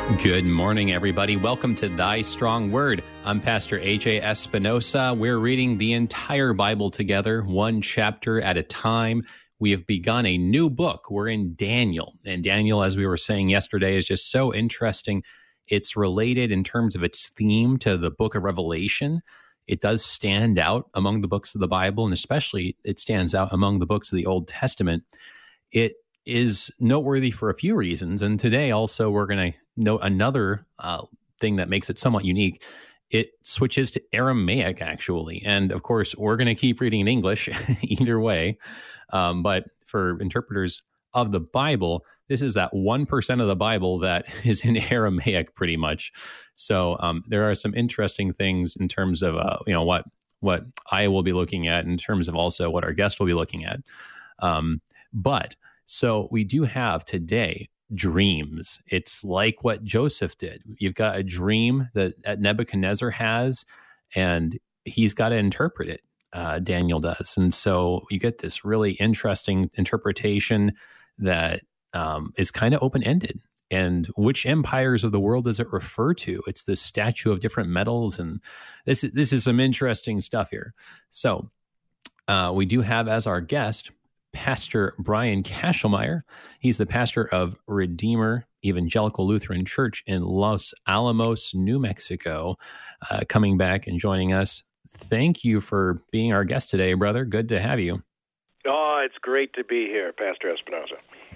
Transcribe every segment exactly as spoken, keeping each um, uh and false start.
Good morning, everybody. Welcome to Thy Strong Word. I'm Pastor A J Espinosa. We're reading the entire Bible together, one chapter at a time. We have begun a new book. We're in Daniel. And Daniel, as we were saying yesterday, is just so interesting. It's related in terms of its theme to the book of Revelation. It does stand out among the books of the Bible, and especially it stands out among the books of the Old Testament. It is noteworthy for a few reasons. And today also we're going to note another uh, thing that makes it somewhat unique. It switches to Aramaic, actually. And of course, we're going to keep reading in English either way. Um, but for interpreters of the Bible, this is that one percent of the Bible that is in Aramaic pretty much. So um, there are some interesting things in terms of, uh, you know, what, what I will be looking at in terms of also what our guest will be looking at. Um, but So we do have today dreams. It's like what Joseph did. You've got a dream that Nebuchadnezzar has, and he's got to interpret it. Uh, Daniel does. And so you get this really interesting interpretation that um, is kind of open-ended. And which empires of the world does it refer to? It's the statue of different metals. And this, this is some interesting stuff here. So uh, we do have as our guest Pastor Brian Kashelmeyer. He's the pastor of Redeemer Evangelical Lutheran Church in Los Alamos, New Mexico, uh, coming back and joining us. Thank you for being our guest today, brother. Good to have you. Oh, it's great to be here, Pastor Espinosa.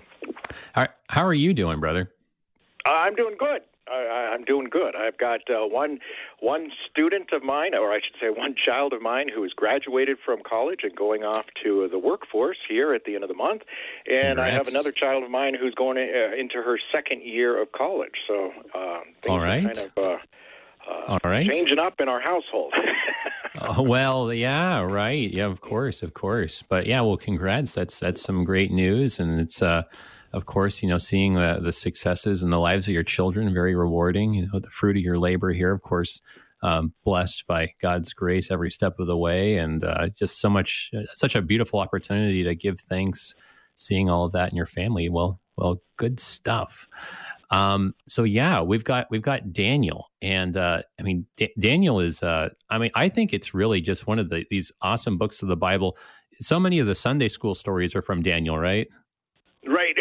How, how are you doing, brother? Uh, I'm doing good. I, I'm doing good. I've got uh, one one student of mine, or I should say one child of mine, who has graduated from college and going off to the workforce here at the end of the month. And Congrats. I have another child of mine who's going in, uh, into her second year of college. So uh, things All right. are kind of uh, uh, All right. changing up in our household. Oh, well, yeah, right. Yeah, of course, of course. But yeah, well, congrats. That's that's some great news, and it's uh. Of course, you know, seeing the, the successes in the lives of your children, very rewarding. You know, the fruit of your labor here, of course, um, blessed by God's grace every step of the way. And uh, just so much, such a beautiful opportunity to give thanks, seeing all of that in your family. Well, well, good stuff. Um, so yeah, we've got, we've got Daniel. And uh, I mean, D- Daniel is, uh, I mean, I think it's really just one of the, these awesome books of the Bible. So many of the Sunday school stories are from Daniel, right? Right,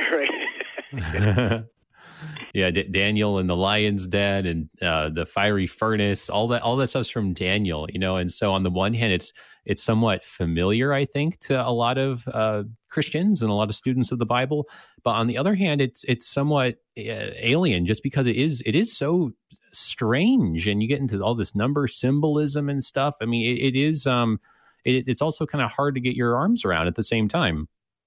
right. yeah, D- Daniel and the lion's den and uh, the fiery furnace, all that, all that stuff's from Daniel, you know. And so, on the one hand, it's it's somewhat familiar, I think, to a lot of uh, Christians and a lot of students of the Bible. But on the other hand, it's it's somewhat uh, alien, just because it is it is so strange, and you get into all this number symbolism and stuff. I mean, it, it is um, it, it's also kind of hard to get your arms around at the same time.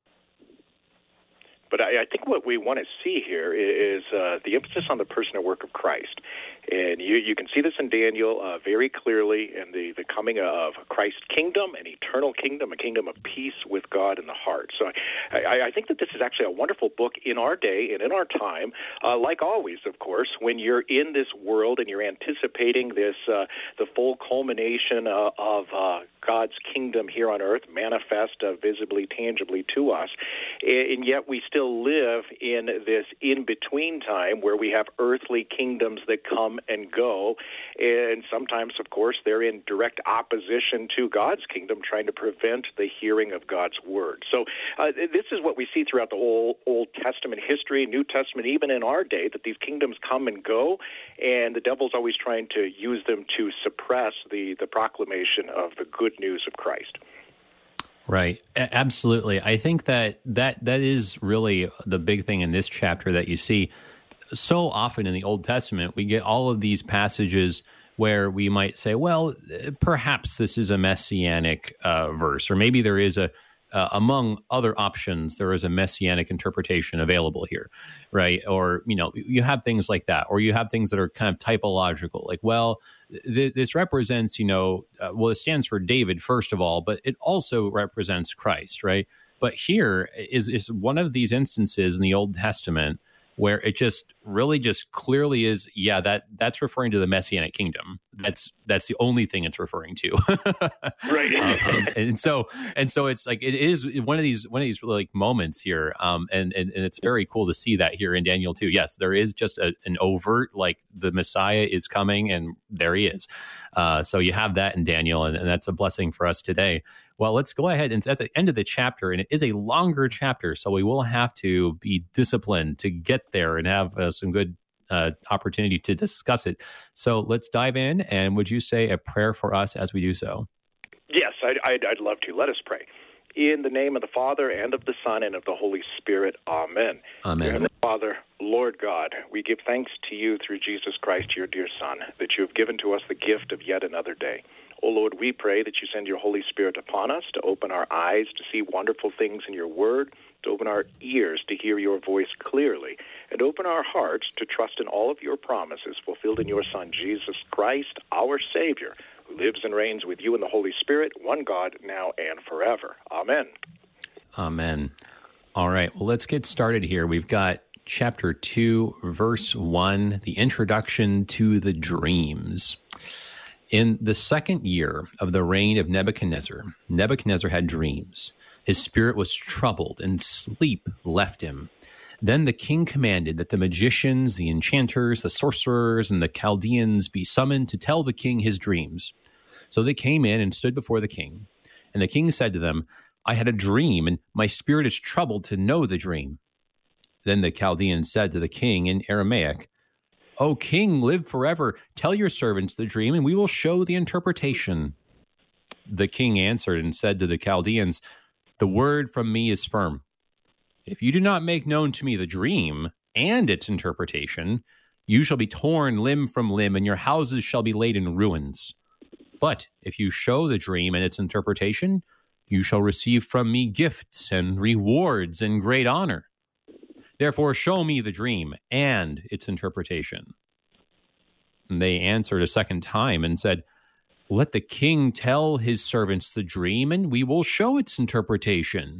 But I, I think what we want to see here is uh, the emphasis on the person and work of Christ. And you, you can see this in Daniel uh, very clearly in the, the coming of Christ's kingdom, an eternal kingdom, a kingdom of peace with God in the heart. So I, I think that this is actually a wonderful book in our day and in our time. Uh, like always, of course, when you're in this world and you're anticipating this, uh, the full culmination uh, of uh, God's kingdom here on earth manifest uh, visibly, tangibly to us, and yet we still live in this in-between time where we have earthly kingdoms that come and go, and sometimes, of course, they're in direct opposition to God's kingdom, trying to prevent the hearing of God's word. So uh, this is what we see throughout the Old, Old Testament history, New Testament, even in our day, that these kingdoms come and go, and the devil's always trying to use them to suppress the, the proclamation of the good news of Christ. Right. A- absolutely. I think that, that that is really the big thing in this chapter that you see. So often in the Old Testament, we get all of these passages where we might say, well, perhaps this is a messianic uh, verse, or maybe there is a, uh, among other options, there is a messianic interpretation available here, right? Or, you know, you have things like that, or you have things that are kind of typological, like, well, th- this represents, you know, uh, well, it stands for David, first of all, but it also represents Christ, right? But here is, is one of these instances in the Old Testament where it just really just clearly is, yeah, that that's referring to the Messianic kingdom. That's that's the only thing it's referring to. Right. um, and, and so and so it's like it is one of these one of these like moments here. Um, and, and and it's very cool to see that here in Daniel too. Yes, there is just a, an overt, like the Messiah is coming, and there he is. Uh, so you have that in Daniel, and, and that's a blessing for us today. Well, let's go ahead, and at the end of the chapter, and it is a longer chapter, so we will have to be disciplined to get there and have uh, some good uh, opportunity to discuss it. So let's dive in, and would you say a prayer for us as we do so? Yes, I'd, I'd, I'd love to. Let us pray. In the name of the Father, and of the Son, and of the Holy Spirit. Amen. Amen. Dear Father, Lord God, we give thanks to you through Jesus Christ, your dear Son, that you have given to us the gift of yet another day. O Lord, we pray that you send your Holy Spirit upon us to open our eyes to see wonderful things in your word, to open our ears to hear your voice clearly, and open our hearts to trust in all of your promises fulfilled in your Son, Jesus Christ, our Savior, who lives and reigns with you in the Holy Spirit, one God, now and forever. Amen. Amen. All right, well, let's get started here. We've got chapter two, verse one, the introduction to the dreams. In the second year of the reign of Nebuchadnezzar, Nebuchadnezzar had dreams. His spirit was troubled, and sleep left him. Then the king commanded that the magicians, the enchanters, the sorcerers, and the Chaldeans be summoned to tell the king his dreams. So they came in and stood before the king. And the king said to them, I had a dream, and my spirit is troubled to know the dream. Then the Chaldeans said to the king in Aramaic, O king, live forever. Tell your servants the dream, and we will show the interpretation. The king answered and said to the Chaldeans, The word from me is firm. If you do not make known to me the dream and its interpretation, you shall be torn limb from limb, and your houses shall be laid in ruins. But if you show the dream and its interpretation, you shall receive from me gifts and rewards and great honor. Therefore, show me the dream and its interpretation. And they answered a second time and said, Let the king tell his servants the dream, and we will show its interpretation.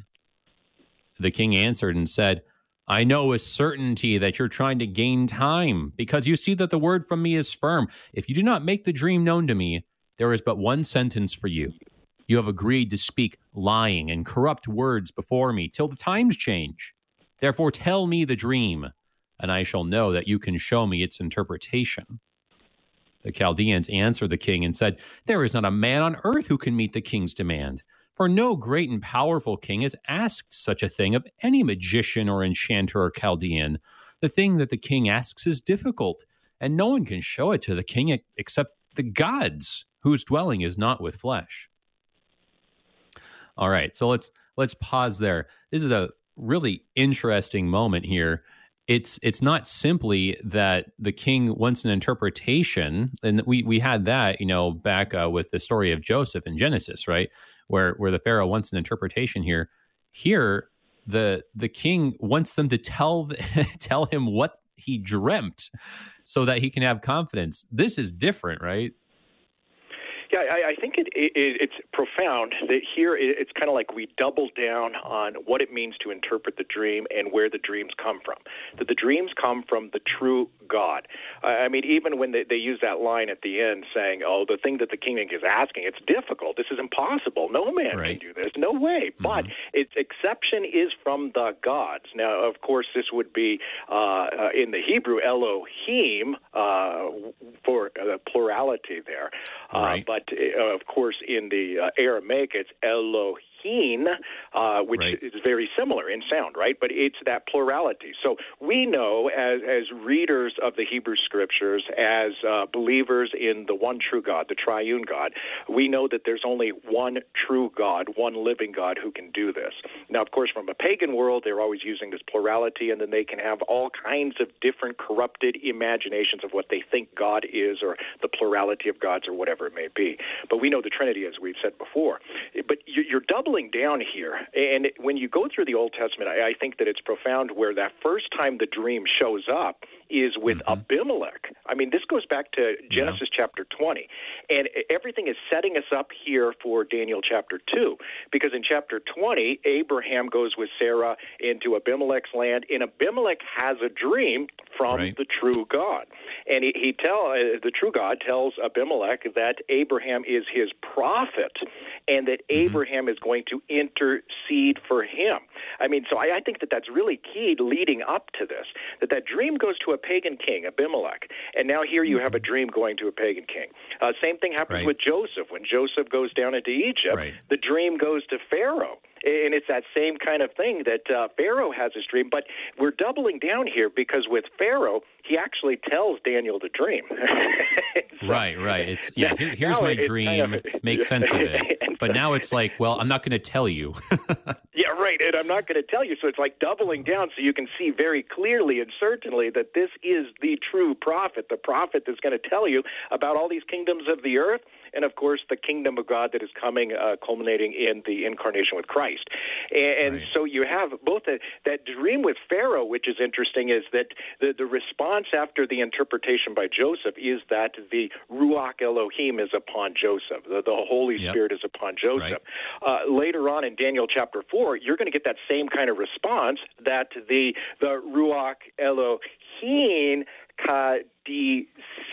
The king answered and said, I know with certainty that you're trying to gain time, because you see that the word from me is firm. If you do not make the dream known to me, there is but one sentence for you. You have agreed to speak lying and corrupt words before me till the times change. Therefore, tell me the dream, and I shall know that you can show me its interpretation. The Chaldeans answered the king and said, There is not a man on earth who can meet the king's demand, for no great and powerful king has asked such a thing of any magician or enchanter or Chaldean. The thing that the king asks is difficult, and no one can show it to the king except the gods, whose dwelling is not with flesh. All right, so let's let's pause there. This is a really interesting moment here. It's it's not simply that the king wants an interpretation, and we we had that, you know, back uh, with the story of Joseph in Genesis, right, where where the Pharaoh wants an interpretation here. Here, the the king wants them to tell tell him what he dreamt, so that he can have confidence. This is different, right? Yeah, I, I think it, it, it's profound that here it's kind of like we double down on what it means to interpret the dream and where the dreams come from. That the dreams come from the true God. I mean, even when they, they use that line at the end saying, oh, the thing that the king is asking, it's difficult. This is impossible. No man right. can do this. No way. Mm-hmm. But its exception is from the gods. Now, of course, this would be uh, uh, in the Hebrew, Elohim, uh, for the plurality there. Uh, right. But, uh, of course, in the uh, Aramaic, it's Elohim, uh, which right. is very similar in sound, right? But it's that plurality. So we know as, as readers of the Hebrew Scriptures, as uh, believers in the one true God, the triune God, we know that there's only one true God, one living God who can do this. Now, of course, from a pagan world, they're always using this plurality, and then they can have all kinds of different corrupted imaginations of what they think God is, or the plurality of gods, or whatever it may be. But we know the Trinity, as we've said before. But you're doubling down here, and when you go through the Old Testament, I think that it's profound where that first time the dream shows up, is with Mm-hmm. Abimelech. I mean, this goes back to Genesis yeah. chapter twenty. And everything is setting us up here for Daniel chapter two, because in chapter twenty, Abraham goes with Sarah into Abimelech's land, and Abimelech has a dream from right. the true God. And he, he tell uh, the true God tells Abimelech that Abraham is his prophet, and that mm-hmm. Abraham is going to intercede for him. I mean, so I, I think that that's really key leading up to this, that that dream goes to a pagan king, Abimelech, and now here you have a dream going to a pagan king. Uh, same thing happens right. with Joseph. When Joseph goes down into Egypt, right. the dream goes to Pharaoh. And it's that same kind of thing that uh, Pharaoh has his dream. But we're doubling down here because with Pharaoh, he actually tells Daniel the dream. so, right, right. It's yeah. Here, here's my dream. Kind of, Make sense of it. But now it's like, well, I'm not going to tell you. yeah, right. And I'm not going to tell you. So it's like doubling down so you can see very clearly and certainly that this is the true prophet, the prophet that's going to tell you about all these kingdoms of the earth. And, of course, the kingdom of God that is coming, uh, culminating in the incarnation with Christ. And, and right. so you have both a, that dream with Pharaoh, which is interesting, is that the, the response after the interpretation by Joseph is that the Ruach Elohim is upon Joseph. The, the Holy yep. Spirit is upon Joseph. Right. Uh, later on in Daniel chapter four, you're going to get that same kind of response, that the, the Ruach Elohim Kadishin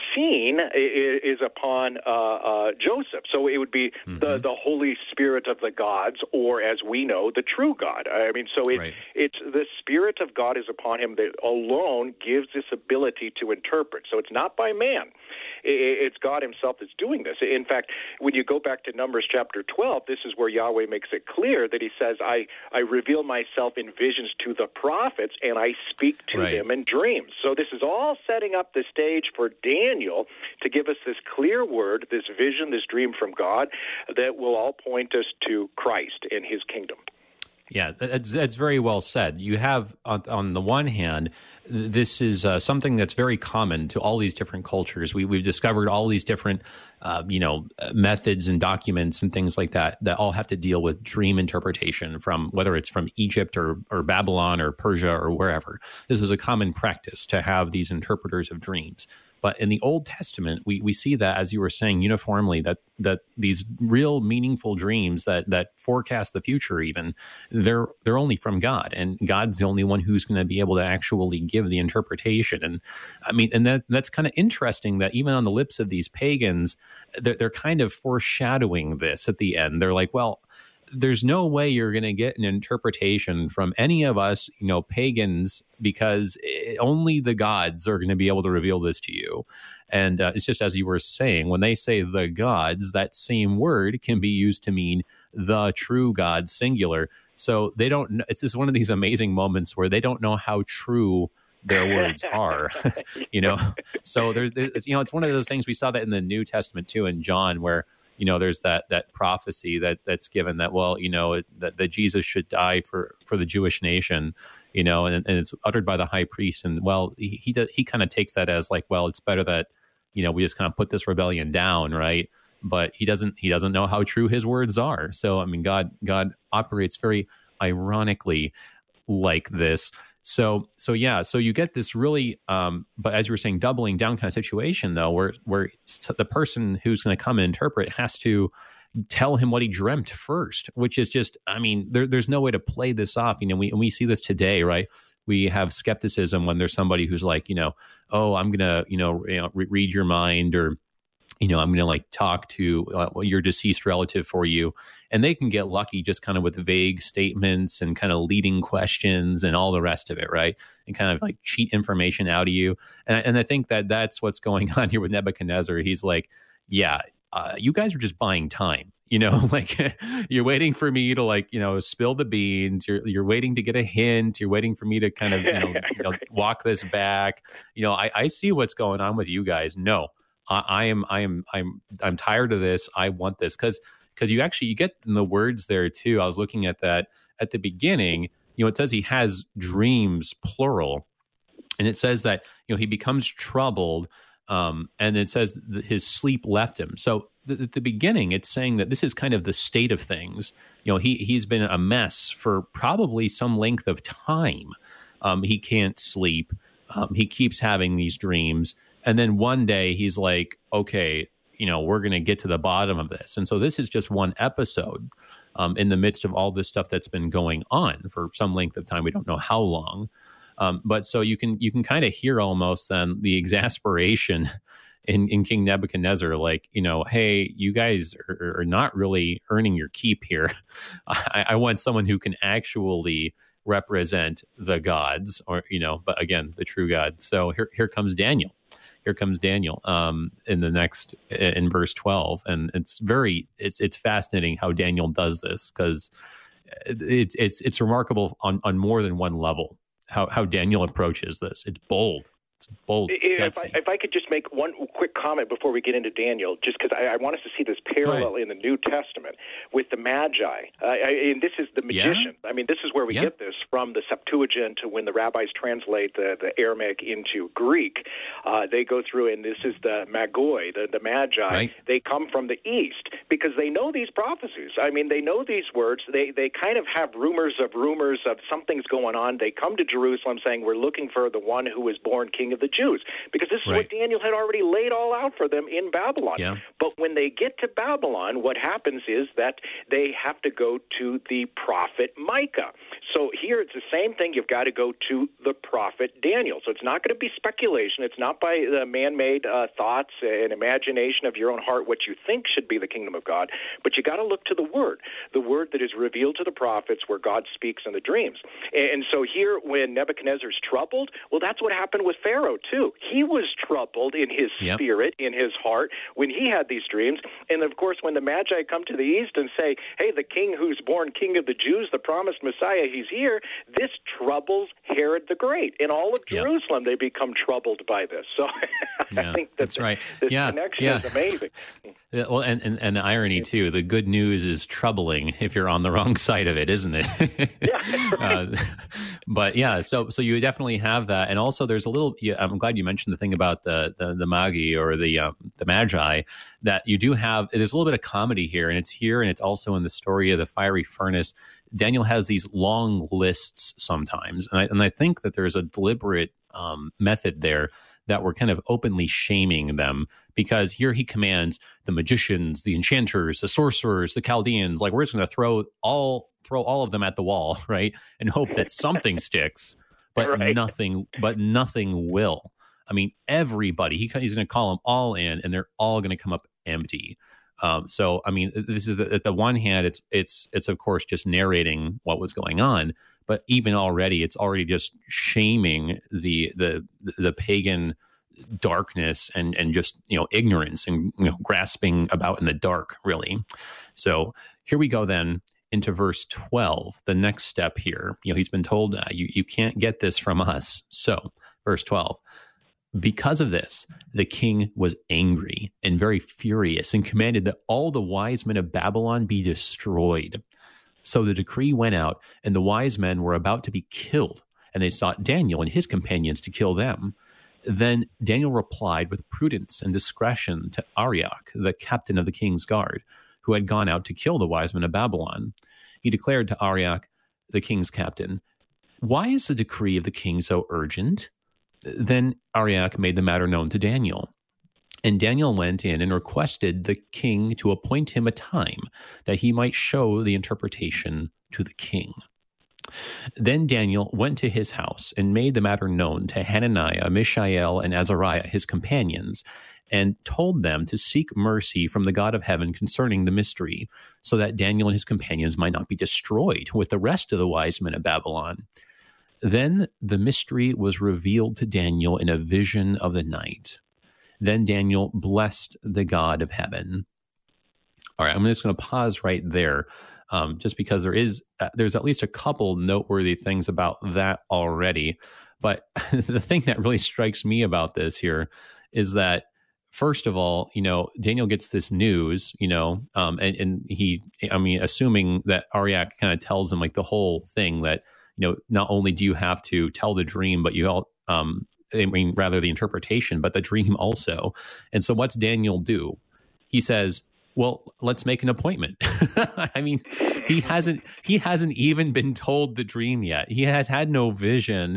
is upon uh, uh, Joseph. So it would be mm-hmm. the, the Holy Spirit of the gods, or as we know, the true God. I mean, so it, right. it's the Spirit of God is upon him that alone gives this ability to interpret. So it's not by man. It's God himself that's doing this. In fact, when you go back to Numbers chapter twelve, this is where Yahweh makes it clear that he says, I, I reveal myself in visions to the prophets, and I speak to right. them in dreams. So this is all setting up the stage for Daniel to give us this clear word, this vision, this dream from God that will all point us to Christ and his kingdom. Yeah, that's, that's very well said. You have, on, on the one hand, this is uh, something that's very common to all these different cultures. We, we've discovered all these different, uh, you know, methods and documents and things like that that all have to deal with dream interpretation, from whether it's from Egypt or, or Babylon or Persia or wherever. This was a common practice to have these interpreters of dreams. But in the Old Testament, we, we see that, as you were saying, uniformly, that that these real meaningful dreams that that forecast the future, even, they're they're only from God, and God's the only one who's going to be able to actually give the interpretation. And I mean, and that that's kind of interesting that even on the lips of these pagans, they're, they're kind of foreshadowing this at the end. They're like, well, there's no way you're going to get an interpretation from any of us, you know, pagans, because it, only the gods are going to be able to reveal this to you. And uh, it's just as you were saying, when they say the gods, that same word can be used to mean the true God, singular. So they don't, it's just one of these amazing moments where they don't know how true their words are, you know? So there's, there's, you know, it's one of those things. We saw that in the New Testament too, in John, where, you know, there's that that prophecy that that's given that, well, you know, it, that, that Jesus should die for, for the Jewish nation, you know, and, and it's uttered by the high priest. And, well, he he, does, he kind of takes that as like, well, it's better that, you know, we just kind of put this rebellion down, right? But he doesn't he doesn't know how true his words are. So, I mean, God God operates very ironically like this. So, so yeah, so you get this really, um, but as you were saying, doubling down kind of situation, though, where where the person who's going to come and interpret has to tell him what he dreamt first, which is just, I mean, there, there's no way to play this off. You know, we and we see this today, right? We have skepticism when there's somebody who's like, you know, oh, I'm going to, you know, you know re- read your mind, or, you know, I'm going to like talk to uh, your deceased relative for you. And they can get lucky just kind of with vague statements and kind of leading questions and all the rest of it, right? And kind of like cheat information out of you. And, and I think that that's what's going on here with Nebuchadnezzar. He's like, yeah, uh, you guys are just buying time. You know, like you're waiting for me to like, you know, spill the beans. You're you're waiting to get a hint. You're waiting for me to kind of, you know, you know walk this back. You know, I, I see what's going on with you guys. No, I, I am I am I'm I'm tired of this. I want this because because you actually you get in the words there too. I was looking at that at the beginning. You know, it says he has dreams, plural, and it says that, you know, he becomes troubled. Um, and it says that his sleep left him. So th- at the beginning, it's saying that this is kind of the state of things. You know, he, he's been a mess for probably some length of time. Um, he can't sleep. Um, he keeps having these dreams. And then one day he's like, okay, you know, we're going to get to the bottom of this. And so this is just one episode um, in the midst of all this stuff that's been going on for some length of time. We don't know how long. Um, but so you can you can kind of hear almost then the exasperation in, in King Nebuchadnezzar, like, you know, hey, you guys are, are not really earning your keep here. I, I want someone who can actually represent the gods, or, you know, but again, the true God. So here here comes Daniel. Here comes Daniel um, in the next in verse twelve, and it's very it's it's fascinating how Daniel does this, because it's it's it's remarkable on on more than one level how how Daniel approaches this. It's bold. It's bold. It's if, I, if I could just make one quick comment before we get into Daniel, just because I, I want us to see this parallel in the New Testament with the Magi. Uh, I, and this is the magician. Yeah. I mean, this is where we yeah. get this from the Septuagint, to when the rabbis translate the, the Aramaic into Greek. Uh, they go through, and this is the Magoi, the, the Magi. Right. They come from the East because they know these prophecies. I mean, they know these words. They, they kind of have rumors of rumors of something's going on. They come to Jerusalem saying, we're looking for the one who was born king of the Jews, because this is right. what Daniel had already laid all out for them in Babylon. Yeah. But when they get to Babylon, what happens is that they have to go to the prophet Micah. So here it's the same thing. You've got to go to the prophet Daniel. So it's not going to be speculation. It's not by the man-made uh, thoughts and imagination of your own heart what you think should be the kingdom of God, but you got to look to the word, the word that is revealed to the prophets, where God speaks in the dreams. And so here, when Nebuchadnezzar's troubled, well, that's what happened with Pharaoh too. He was troubled in his yep. spirit, in his heart, when he had these dreams. And of course, when the Magi come to the east and say, hey, the king who's born king of the Jews, the promised Messiah, he's here, this troubles Herod the Great. In all of Jerusalem, yep. they become troubled by this. So yeah, I think that that's the, right. this yeah, connection yeah. is amazing. Yeah, well, and, and, and the irony, too, the good news is troubling if you're on the wrong side of it, isn't it? yeah, right. uh, but yeah, so so you definitely have that. And also there's a little, yeah, I'm glad you mentioned the thing about the the, the Magi, or the um, the Magi, that you do have, there's a little bit of comedy here, and it's here, and it's also in the story of the fiery furnace. Daniel has these long lists sometimes, and I, and I think that there's a deliberate um, method there, that we're kind of openly shaming them, because here he commands the magicians, the enchanters, the sorcerers, the Chaldeans, like we're just going to throw all throw all of them at the wall, right, and hope that something sticks, but right. nothing, but nothing will. I mean, everybody, he, he's going to call them all in, and they're all going to come up empty. Um, so, I mean, this is the, at the one hand, it's it's it's of course just narrating what was going on, but even already, it's already just shaming the the the pagan darkness and and just, you know, ignorance and, you know, grasping about in the dark, really. So here we go then into verse twelve. The next step here, you know, he's been told uh, you you can't get this from us. So verse twelve. Because of this, the king was angry and very furious, and commanded that all the wise men of Babylon be destroyed. So the decree went out, and the wise men were about to be killed, and they sought Daniel and his companions to kill them. Then Daniel replied with prudence and discretion to Arioch, the captain of the king's guard, who had gone out to kill the wise men of Babylon. He declared to Arioch, the king's captain, "Why is the decree of the king so urgent?" Then Arioch made the matter known to Daniel. And Daniel went in and requested the king to appoint him a time that he might show the interpretation to the king. Then Daniel went to his house and made the matter known to Hananiah, Mishael, and Azariah, his companions, and told them to seek mercy from the God of heaven concerning the mystery, so that Daniel and his companions might not be destroyed with the rest of the wise men of Babylon. Then the mystery was revealed to Daniel in a vision of the night. Then Daniel blessed the God of heaven. All right, I'm just going to pause right there, um, just because there is uh, there's at least a couple noteworthy things about that already. But the thing that really strikes me about this here is that, first of all, you know, Daniel gets this news, you know, um, and, and he, I mean, assuming that Arioch kind of tells him like the whole thing, that, you know, not only do you have to tell the dream, but you all, um, I mean, rather the interpretation, but the dream also. And so what's Daniel do? He says, well, let's make an appointment. I mean, he hasn't, he hasn't even been told the dream yet. He has had no vision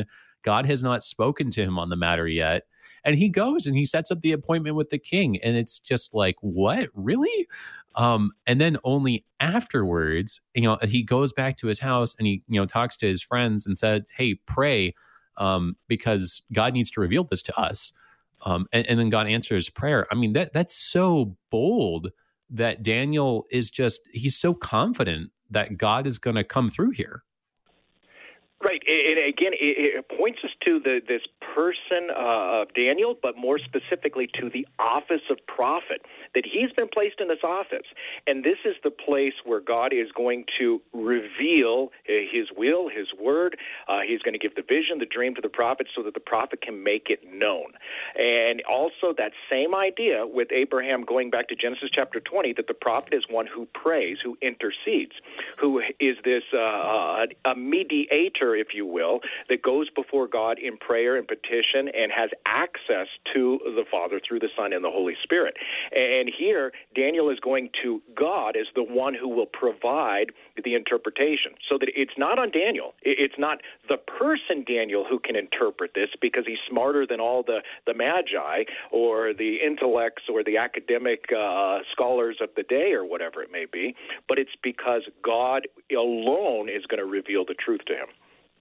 God has not spoken to him on the matter yet. And he goes and he sets up the appointment with the king. And it's just like, what? Really? Um, and then only afterwards, you know, he goes back to his house and he, you know, talks to his friends and said, hey, pray, um, because God needs to reveal this to us. Um, and, and then God answers prayer. I mean, that that's so bold that Daniel is just, he's so confident that God is going to come through here. Right. And again, it points us to the, this person uh, of Daniel, but more specifically to the office of prophet, that he's been placed in this office. And this is the place where God is going to reveal his will, his word. Uh, he's going to give the vision, the dream to the prophet so that the prophet can make it known. And also that same idea with Abraham going back to Genesis chapter twenty, that the prophet is one who prays, who intercedes, who is this uh, a mediator, if you will, that goes before God in prayer and petition and has access to the Father through the Son and the Holy Spirit. And here, Daniel is going to God as the one who will provide the interpretation, so that it's not on Daniel. It's not the person Daniel who can interpret this because he's smarter than all the, the magi or the intellects or the academic uh, scholars of the day or whatever it may be, but it's because God alone is going to reveal the truth to him.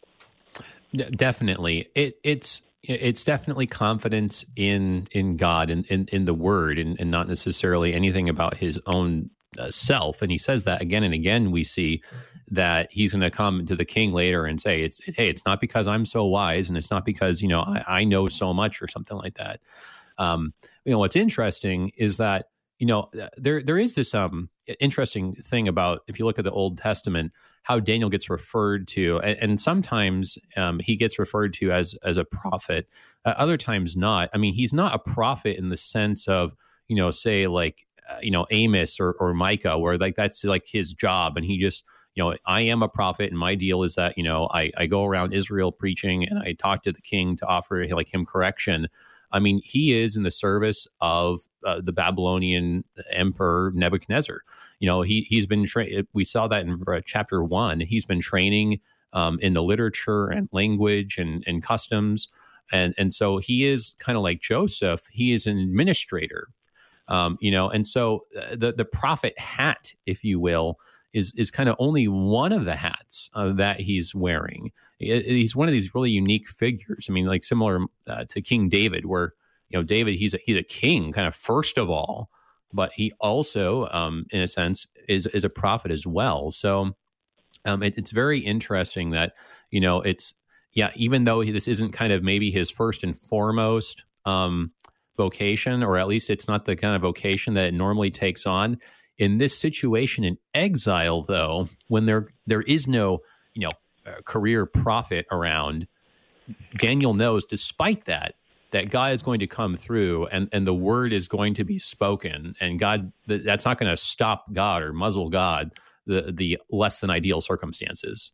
Definitely. It, it's it's definitely confidence in in God and in, in, in the Word, and, and not necessarily anything about his own uh, self. And he says that again and again. We see that he's going to come to the king later and say, "It's hey, it's not because I'm so wise, and it's not because you know I, I know so much or something like that." Um, you know, what's interesting is that you know there there is this um interesting thing about, if you look at the Old Testament, how Daniel gets referred to, and, and sometimes um, he gets referred to as as a prophet, uh, other times not. I mean, he's not a prophet in the sense of, you know, say like, uh, you know, Amos or, or Micah, where like that's like his job, and he just, you know, I am a prophet, and my deal is that, you know, I, I go around Israel preaching, and I talk to the king to offer like him correction. I mean, he is in the service of uh, the Babylonian emperor Nebuchadnezzar. You know, he he's been trained. We saw that in uh, chapter one. He's been training um, in the literature and language and, and customs, and and so he is kind of like Joseph. He is an administrator, um, you know, and so the the prophet hat, if you will, is is kind of only one of the hats uh, that he's wearing. He's one of these really unique figures. I mean, like similar uh, to King David, where, you know, David, he's a, he's a king kind of first of all, but he also, um, in a sense, is is a prophet as well. So um, it, it's very interesting that, you know, it's, yeah, even though he, this isn't kind of maybe his first and foremost um, vocation, or at least it's not the kind of vocation that it normally takes on. In this situation in exile, though, when there there is no, you know, uh, career prophet around, Daniel knows, despite that, that God is going to come through, and, and the word is going to be spoken, and God, that's not going to stop God or muzzle God, the the less than ideal circumstances.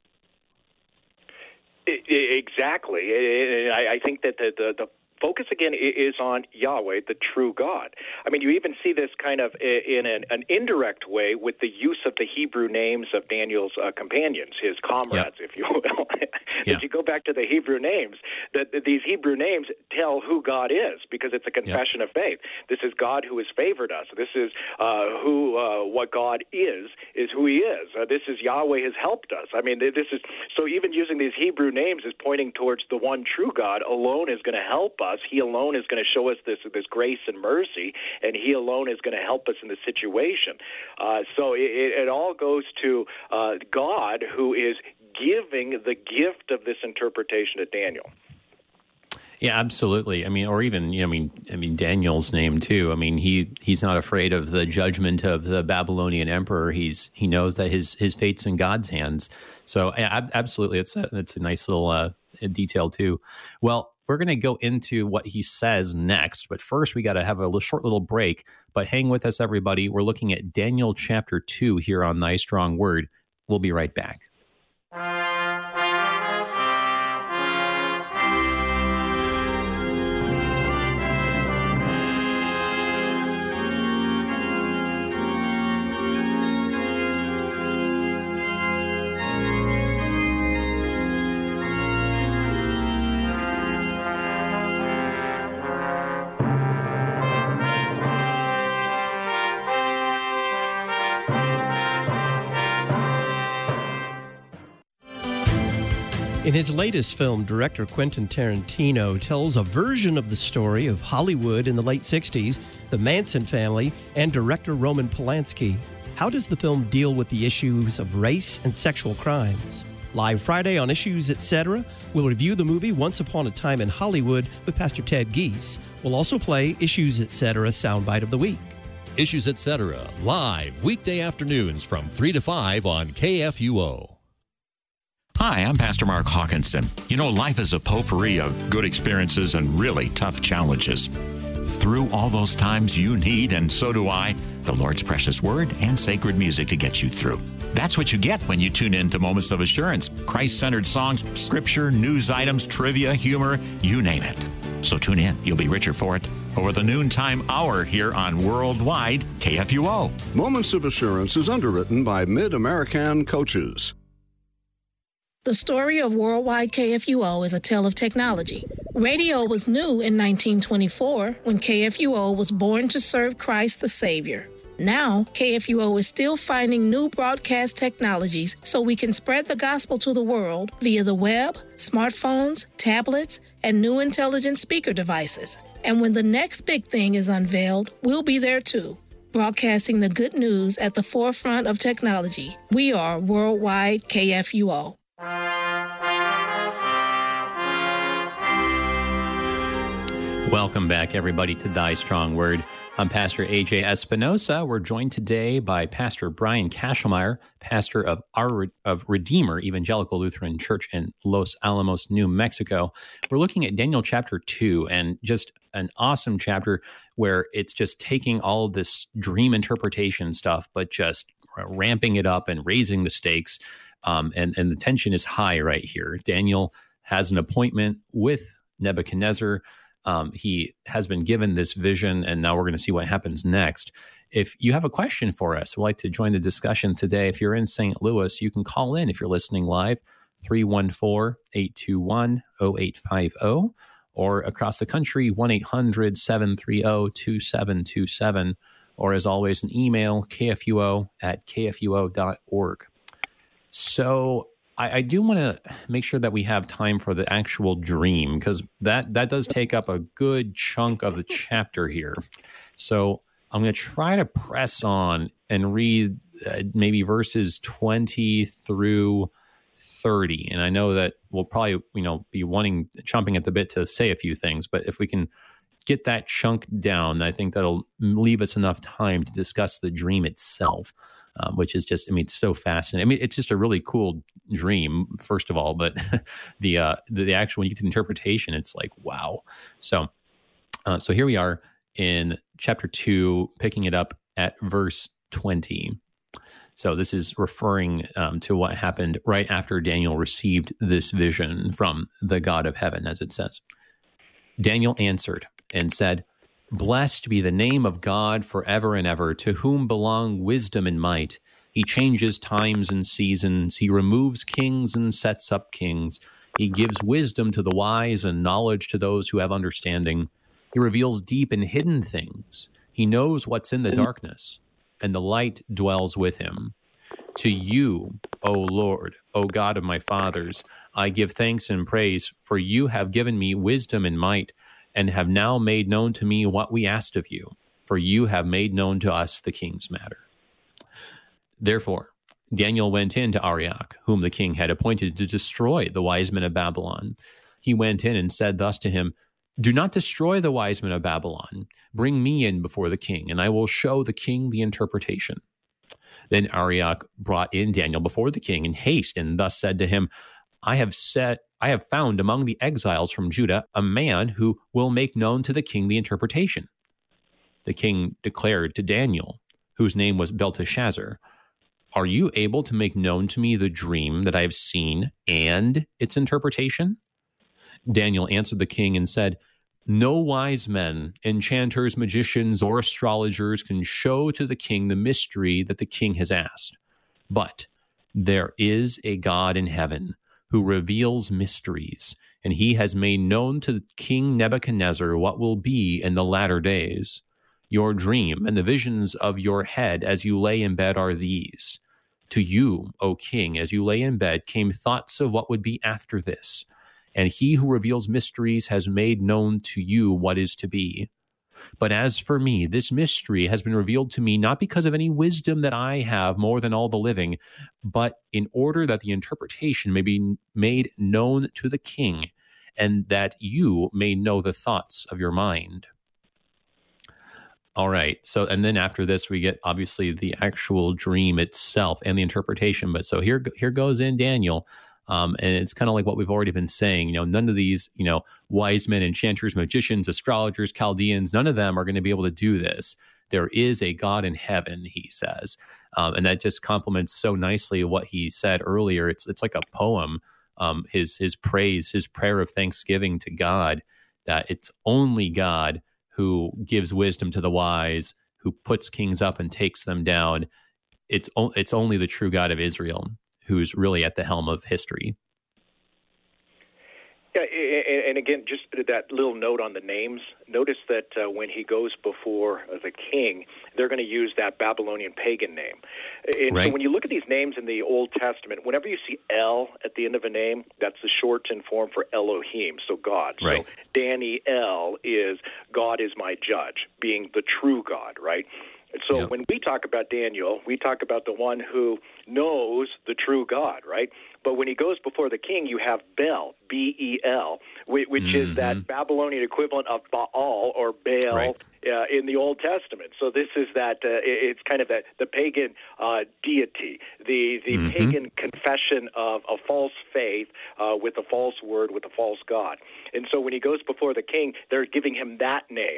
Exactly. I think that the the, the focus again is on Yahweh, the true God. I mean, you even see this kind of in an, an indirect way with the use of the Hebrew names of Daniel's uh, companions, his comrades, yep. if you will. Yeah. If you go back to the Hebrew names, that these Hebrew names tell who God is, because it's a confession yep. of faith. This is God who has favored us. This is uh, who uh, what God is, is who he is. Uh, this is Yahweh has helped us. I mean, this is, so even using these Hebrew names is pointing towards the one true God alone is going to help us. He alone is going to show us this this grace and mercy, and he alone is going to help us in the situation. Uh, so it, it all goes to uh, God, who is giving the gift of this interpretation to Daniel. Yeah, absolutely. I mean, or even, you know, I mean, I mean, Daniel's name too. I mean, he he's not afraid of the judgment of the Babylonian emperor. He's he knows that his his fate's in God's hands. So, yeah, absolutely, it's a it's a nice little uh, detail too. Well, we're going to go into what he says next, but first we got to have a little, short little break. But hang with us, everybody. We're looking at Daniel chapter two here on Thy Strong Word. We'll be right back. In his latest film, director Quentin Tarantino tells a version of the story of Hollywood in the late sixties, the Manson family, and director Roman Polanski. How does the film deal with the issues of race and sexual crimes? Live Friday on Issues Etc., we'll review the movie Once Upon a Time in Hollywood with Pastor Ted Giese. We'll also play Issues Etc. Soundbite of the Week. Issues Etc. live weekday afternoons from three to five on K F U O. Hi, I'm Pastor Mark Hawkinson. You know, life is a potpourri of good experiences and really tough challenges. Through all those times, you need, and so do I, the Lord's precious word and sacred music to get you through. That's what you get when you tune in to Moments of Assurance. Christ-centered songs, scripture, news items, trivia, humor, you name it. So tune in. You'll be richer for it over the noontime hour here on Worldwide K F U O. Moments of Assurance is underwritten by Mid-American Coaches. The story of Worldwide K F U O is a tale of technology. Radio was new in nineteen twenty-four when K F U O was born to serve Christ the Savior. Now, K F U O is still finding new broadcast technologies so we can spread the gospel to the world via the web, smartphones, tablets, and new intelligent speaker devices. And when the next big thing is unveiled, we'll be there too, broadcasting the good news at the forefront of technology. We are Worldwide K F U O. Welcome back, everybody, to Thy Strong Word. I'm Pastor A J Espinosa. We're joined today by Pastor Brian Kashelmeyer, pastor of our of Redeemer Evangelical Lutheran Church in Los Alamos, New Mexico. We're looking at Daniel chapter two, and just an awesome chapter where it's just taking all of this dream interpretation stuff, but just ramping it up and raising the stakes. Um, and, and the tension is high right here. Daniel has an appointment with Nebuchadnezzar. Um, he has been given this vision, and now we're going to see what happens next. If you have a question for us, we'd like to join the discussion today. If you're in Saint Louis, you can call in if you're listening live, three one four, eight two one, zero eight five zero, or across the country, one eight hundred, seven three zero, two seven two seven, or as always, an email, kfuo at kfuo dot org. So I, I do want to make sure that we have time for the actual dream, because that, that does take up a good chunk of the chapter here. So I'm going to try to press on and read uh, maybe verses twenty through thirty. And I know that we'll probably, you know, be wanting, chomping at the bit to say a few things, but if we can get that chunk down, I think that'll leave us enough time to discuss the dream itself. Um, which is just, I mean, it's so fascinating. I mean, it's just a really cool dream, first of all, but the, uh, the the actual, when you get to the interpretation, it's like, wow. So, uh, so here we are in chapter two, picking it up at verse twenty. So this is referring um, to what happened right after Daniel received this vision from the God of heaven, as it says. Daniel answered and said, "Blessed be the name of God forever and ever, to whom belong wisdom and might. He changes times and seasons. He removes kings and sets up kings. He gives wisdom to the wise and knowledge to those who have understanding. He reveals deep and hidden things. He knows what's in the darkness, and the light dwells with him. To you, O Lord, O God of my fathers, I give thanks and praise, for you have given me wisdom and might, and have now made known to me what we asked of you, for you have made known to us the king's matter." Therefore, Daniel went in to Arioch, whom the king had appointed to destroy the wise men of Babylon. He went in and said thus to him, "Do not destroy the wise men of Babylon. Bring me in before the king, and I will show the king the interpretation." Then Arioch brought in Daniel before the king in haste, and thus said to him, I have set, I have found among the exiles from Judah a man who will make known to the king the interpretation." The king declared to Daniel, whose name was Belteshazzar, "Are you able to make known to me the dream that I have seen and its interpretation?" Daniel answered the king and said, "No wise men, enchanters, magicians, or astrologers can show to the king the mystery that the king has asked. But there is a God in heaven who reveals mysteries, and he has made known to King Nebuchadnezzar what will be in the latter days. Your dream and the visions of your head as you lay in bed are these. To you, O king, as you lay in bed, came thoughts of what would be after this. And he who reveals mysteries has made known to you what is to be. But as for me, this mystery has been revealed to me not because of any wisdom that I have more than all the living, but in order that the interpretation may be made known to the king, and that you may know the thoughts of your mind. All right. So, and then after this, we get obviously the actual dream itself and the interpretation. But so here, here goes in Daniel. Um, and it's kind of like what we've already been saying, you know, none of these, you know, wise men, enchanters, magicians, astrologers, Chaldeans, none of them are going to be able to do this. There is a God in heaven, he says. Um, and that just complements so nicely what he said earlier. It's it's like a poem, um, his his praise, his prayer of thanksgiving to God, that it's only God who gives wisdom to the wise, who puts kings up and takes them down. It's o- it's only the true God of Israel who's really at the helm of history. Yeah, and again, just that little note on the names. Notice that uh, when he goes before the king, they're going to use that Babylonian pagan name. And right. so when you look at these names in the Old Testament, whenever you see El at the end of a name, that's the shortened form for Elohim, so God. Right. So Daniel is God is my judge, being the true God, right? So yep. when we talk about Daniel, we talk about the one who knows the true God, right? But when he goes before the king, you have Bel, B E L, which mm-hmm. is that Babylonian equivalent of Baal or Baal right. uh, in the Old Testament. So this is that, uh, it's kind of that, the pagan uh, deity, the, the mm-hmm. pagan confession of a false faith uh, with a false word, with a false God. And so when he goes before the king, they're giving him that name.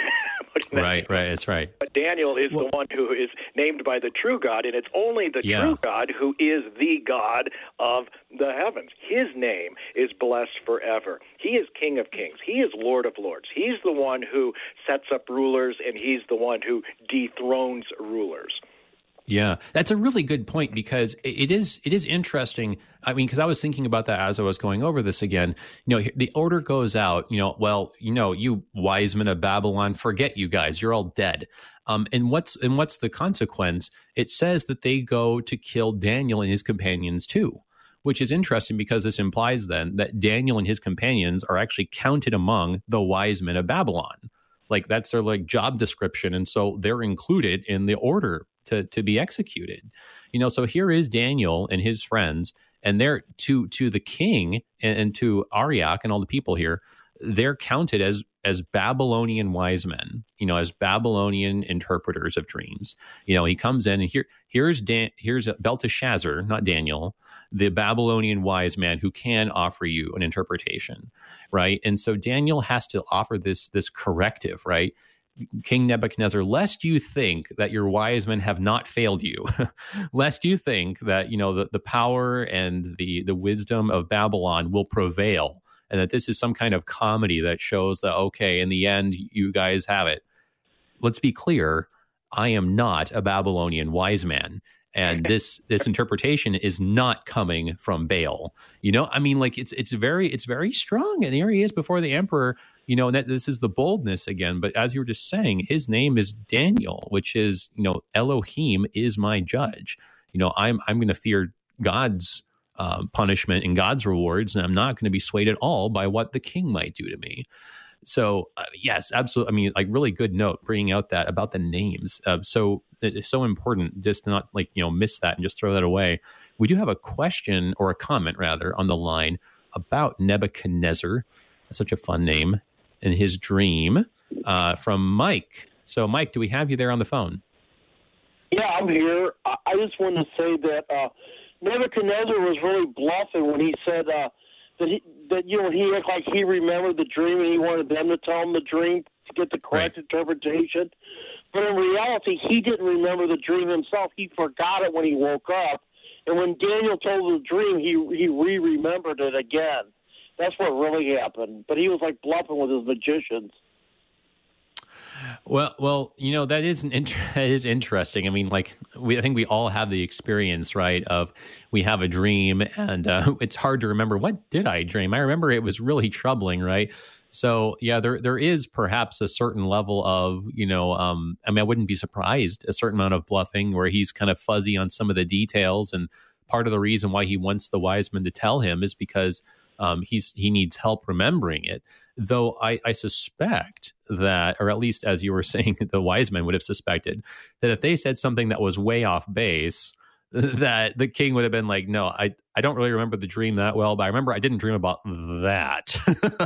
right, right, that's right. But Daniel is well, the one who is named by the true God, and it's only the yeah. true God who is the God of the heavens. His name is blessed forever. He is King of kings. He is Lord of lords. He's the one who sets up rulers, and he's the one who dethrones rulers. Yeah, that's a really good point, because it is it is interesting. I mean, because I was thinking about that as I was going over this again. You know, the order goes out, you know, well, you know, you wise men of Babylon, forget you guys, you're all dead. Um, and what's and what's the consequence? It says that they go to kill Daniel and his companions too, which is interesting because this implies then that Daniel and his companions are actually counted among the wise men of Babylon. Like that's their like job description, and so they're included in the order to to be executed. You know, so here is Daniel and his friends, and they're to to the king and, and to Arioch and all the people here, they're counted as as Babylonian wise men, you know, as Babylonian interpreters of dreams. You know, he comes in and here here's Dan, here's Belteshazzar, not Daniel, the Babylonian wise man who can offer you an interpretation, right? And so Daniel has to offer this this corrective, right? King Nebuchadnezzar, lest you think that your wise men have not failed you, lest you think that, you know, the, the power and the the wisdom of Babylon will prevail, and that this is some kind of comedy that shows that, okay, in the end, you guys have it. Let's be clear, I am not a Babylonian wise man. And this this interpretation is not coming from Baal. You know, I mean, like it's it's very it's very strong. And here he is before the emperor. You know, and that, this is the boldness again. But as you were just saying, his name is Daniel, which is, you know, Elohim is my judge. You know, I'm I'm going to fear God's uh, punishment and God's rewards, and I'm not going to be swayed at all by what the king might do to me. So uh, yes, absolutely. I mean, like really good note bringing out that about the names. Uh, so it's so important just to not like, you know, miss that and just throw that away. We do have a question or a comment rather on the line about Nebuchadnezzar. That's such a fun name. And his dream uh, from Mike. So Mike, do we have you there on the phone? Yeah, I'm here. I, I just wanted to say that uh, Nebuchadnezzar was really bluffing when he said uh, that he, that you know he acted like he remembered the dream and he wanted them to tell him the dream to get the correct right. interpretation. But in reality, he didn't remember the dream himself. He forgot it when he woke up, and when Daniel told the dream, he he re-remembered it again. That's what really happened. But he was like bluffing with his magicians. Well, well, you know, that is an inter- that is interesting. I mean, like, we, I think we all have the experience, right, of we have a dream, and uh, it's hard to remember, what did I dream? I remember it was really troubling, right? So yeah, there there is perhaps a certain level of, you know, um, I mean, I wouldn't be surprised, a certain amount of bluffing where he's kind of fuzzy on some of the details. And part of the reason why he wants the wise men to tell him is because um, he's he needs help remembering it. Though I, I suspect that, or at least as you were saying, the wise men would have suspected that if they said something that was way off base, that the king would have been like, no, I, I don't really remember the dream that well, but I remember I didn't dream about that.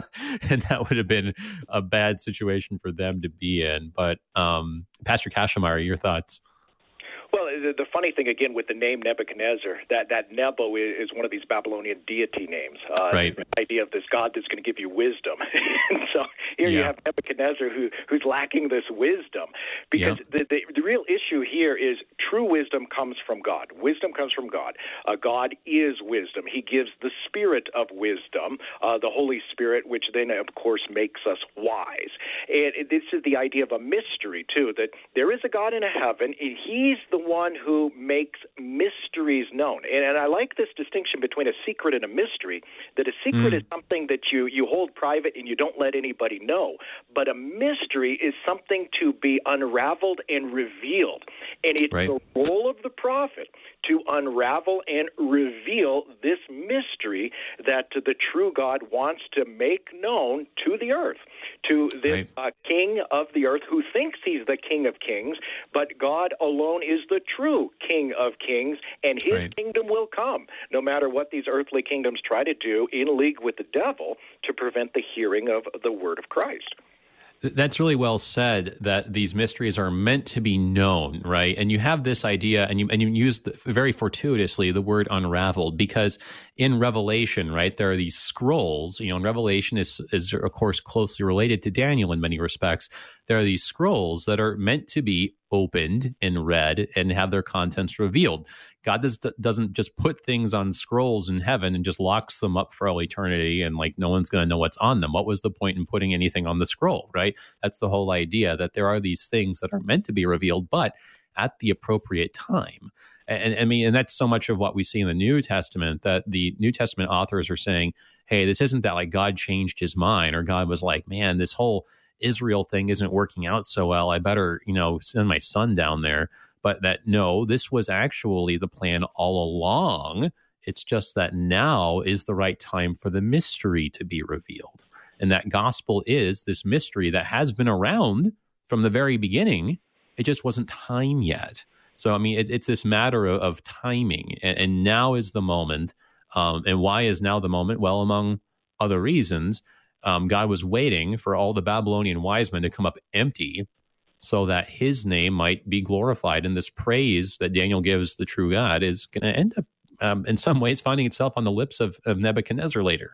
And that would have been a bad situation for them to be in. But um, Pastor Kashemar, your thoughts? Well, the, the funny thing, again, with the name Nebuchadnezzar, that, that Nebo is, is one of these Babylonian deity names. Uh, right. The idea of this God that's going to give you wisdom. And so here yeah. you have Nebuchadnezzar who, who's lacking this wisdom. Because yeah. the, the, the real issue here is true wisdom comes from God. Wisdom comes from God. Uh, God is wisdom. He gives the spirit of wisdom, uh, the Holy Spirit, which then, of course, makes us wise. And this is the idea of a mystery, too, that there is a God in heaven, and he's the one who makes mysteries known. And, and I like this distinction between a secret and a mystery, that a secret mm. is something that you, you hold private and you don't let anybody know. But a mystery is something to be unraveled and revealed. And it's right. the role of the prophet to unravel and reveal this mystery that the true God wants to make known to the earth, to this right. uh, king of the earth who thinks he's the king of kings, but God alone is the true King of Kings, and his right. kingdom will come, no matter what these earthly kingdoms try to do in league with the devil to prevent the hearing of the word of Christ. That's really well said, that these mysteries are meant to be known, right? And you have this idea, and you and you use the, very fortuitously the word unraveled, because in Revelation, right, there are these scrolls. You know, and Revelation is, is of course, closely related to Daniel in many respects. There are these scrolls that are meant to be opened and read and have their contents revealed. God does, doesn't just put things on scrolls in heaven and just locks them up for all eternity and like no one's going to know what's on them. What was the point in putting anything on the scroll, right? That's the whole idea, that there are these things that are meant to be revealed, but at the appropriate time. And, and I mean, and that's so much of what we see in the New Testament, that the New Testament authors are saying, hey, this isn't that like God changed his mind, or God was like, man, this whole Israel thing isn't working out so well, I better, you know, send my son down there. But that, no, this was actually the plan all along. It's just that now is the right time for the mystery to be revealed. And that gospel is this mystery that has been around from the very beginning. It just wasn't time yet. So, I mean, it, it's this matter of, of timing. And, and now is the moment. Um, and why is now the moment? Well, among other reasons, um, God was waiting for all the Babylonian wise men to come up empty, so that his name might be glorified. And this praise that Daniel gives the true God is going to end up, um, in some ways, finding itself on the lips of, of Nebuchadnezzar later.